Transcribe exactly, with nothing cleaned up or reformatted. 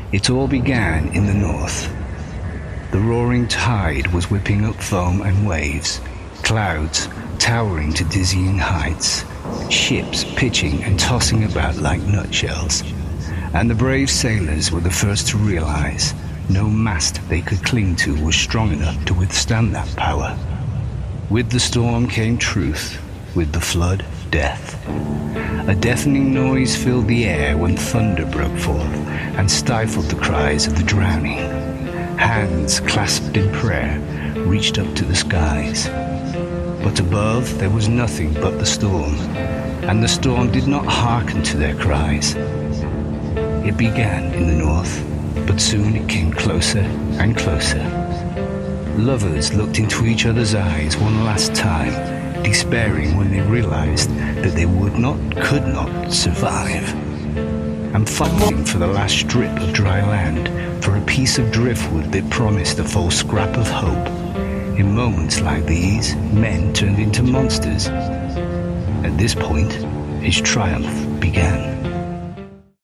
It all began in the north. The roaring tide was whipping up foam and waves, clouds towering to dizzying heights, ships pitching and tossing about like nutshells. And the brave sailors were the first to realize no mast they could cling to was strong enough to withstand that power. With the storm came truth, with the flood, death. A deafening noise filled the air when thunder broke forth and stifled the cries of the drowning. Hands clasped in prayer reached up to the skies. But above there was nothing but the storm, and the storm did not hearken to their cries. It began in the north, but soon it came closer and closer. Lovers looked into each other's eyes one last time, despairing when they realized that they would not, could not survive, and fighting for the last strip of dry land, for a piece of driftwood that promised a false scrap of hope. In moments like these, men turned into monsters. At this point, his triumph began.